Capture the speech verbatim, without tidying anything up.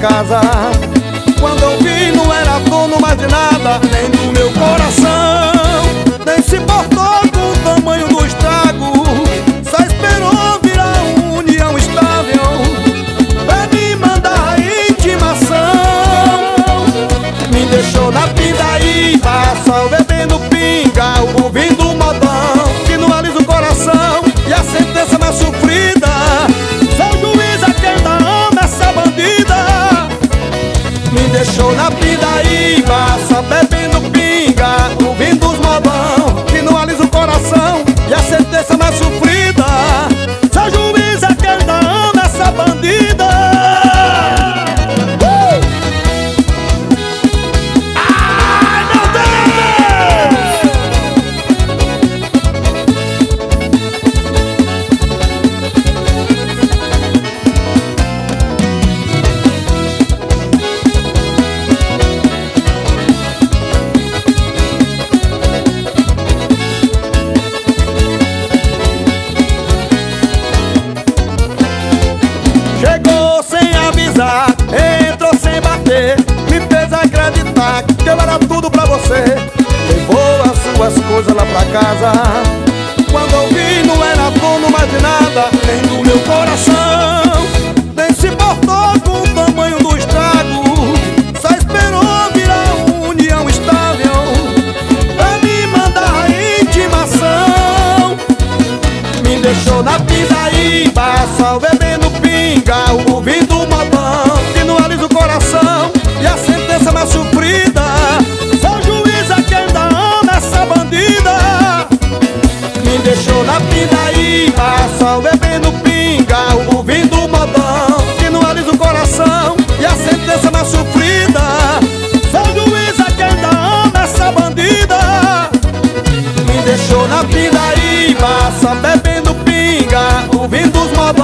casa. Quando eu vi não era dono mais de nada, nem do meu coração. Nem se importou com o tamanho do estrago, só esperou virar uma união estável pra me mandar intimação. Me deixou na pindaíba, só bebendo pinga, ouvindo um modão que não alisa o coração. E a sentença mais sofrida, seu juiz é quem ainda ama essa bandida. Me deixou na pindaíba, só bebendo pinga, ouvindo os modão que não alisa o coração. E a sentença mais sofrida, seu juiz é quem ainda ama essa bandida. uh! Ai, meu Chegou sem avisar, entrou sem bater, me fez acreditar que eu era tudo pra você. Levou as suas coisas lá pra casa. Quando eu vi não era dono mais de nada, nem do meu coração. Nem se importou com o tamanho do estrago, só esperou virar uma união estável pra me mandar intimação. Me deixou na pindaíba, só bebendo pinga, ouvindo um modão que não alisa o coração. E a sentença mais sofrida, seu juiz é quem ainda ama essa bandida. Me deixou na pindaíba, só bebendo pinga, ouvindo um modão que não alisa o coração. E a sentença mais sofrida, seu juiz é quem ainda ama essa bandida. Me deixou na pindaíba, só bebendo pinga, ouvindo os modão